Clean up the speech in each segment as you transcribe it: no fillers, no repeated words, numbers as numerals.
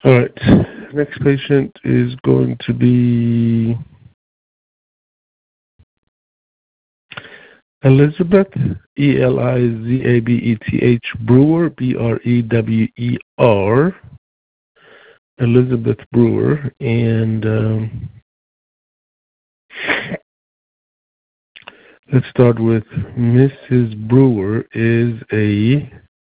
All right. Next patient is going to be Elizabeth, Elizabeth Brewer, Brewer. Elizabeth Brewer. And let's start with Mrs. Brewer is a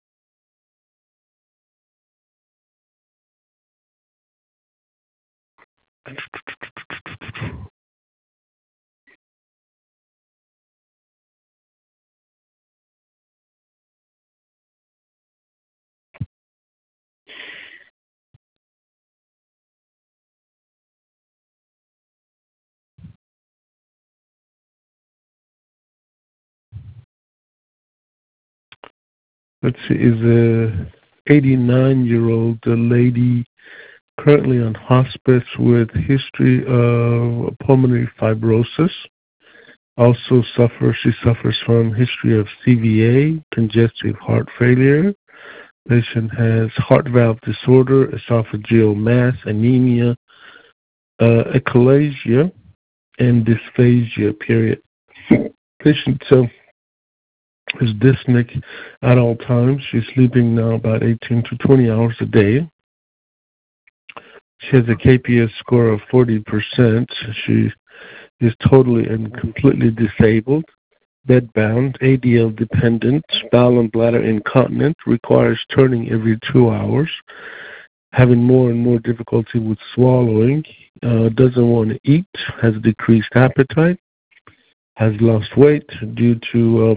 is a 89-year-old lady currently on hospice with history of pulmonary fibrosis. Also she suffers from history of CVA, congestive heart failure. Patient has heart valve disorder, esophageal mass, anemia, achalasia, and dysphagia, period. Patient is dyspneic at all times. She's sleeping now about 18 to 20 hours a day. She has a KPS score of 40%. She is totally and completely disabled, bedbound, ADL dependent, bowel and bladder incontinent, requires turning every 2 hours, having more and more difficulty with swallowing, doesn't want to eat, has decreased appetite, has lost weight due to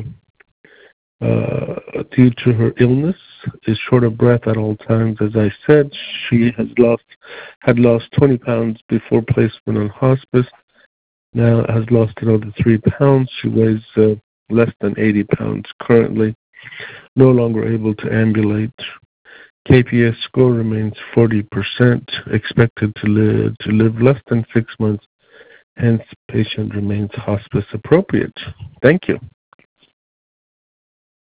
her illness, is short of breath at all times. As I said, she had lost 20 pounds before placement on hospice. Now has lost another 3 pounds. She weighs less than 80 pounds currently. No longer able to ambulate. KPS score remains 40%. Expected to live less than 6 months. Hence, patient remains hospice appropriate. Thank you.